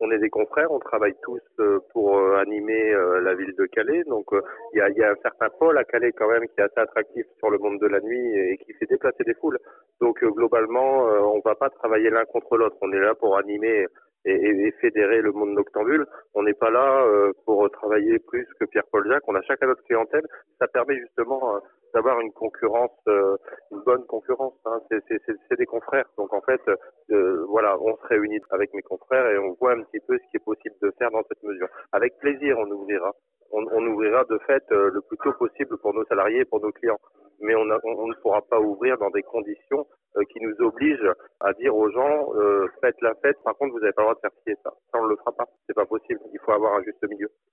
On est des confrères, on travaille tous pour animer la ville de Calais. Donc il y a un certain pôle à Calais quand même qui est assez attractif sur le monde de la nuit et qui fait déplacer des foules. Donc globalement, on va pas travailler l'un contre l'autre. On est là pour animer et fédérer le monde noctambule. On n'est pas là pour travailler plus que Pierre-Paul Jacques. On a chacun notre clientèle. Ça permet justement d'avoir une concurrence, une bonne concurrence. Hein. C'est des confrères. Donc en fait, voilà, on se réunit avec mes confrères et on voit un petit peu ce qui est possible de faire dans cette mesure. Avec plaisir, on ouvrira. On ouvrira de fait le plus tôt possible pour nos salariés et pour nos clients. Mais on ne pourra pas ouvrir dans des conditions qui nous obligent à dire aux gens faites la fête. Par contre, vous n'avez pas le droit de faire ci et ça. Ça, on ne le fera pas. C'est pas possible. Il faut avoir un juste milieu.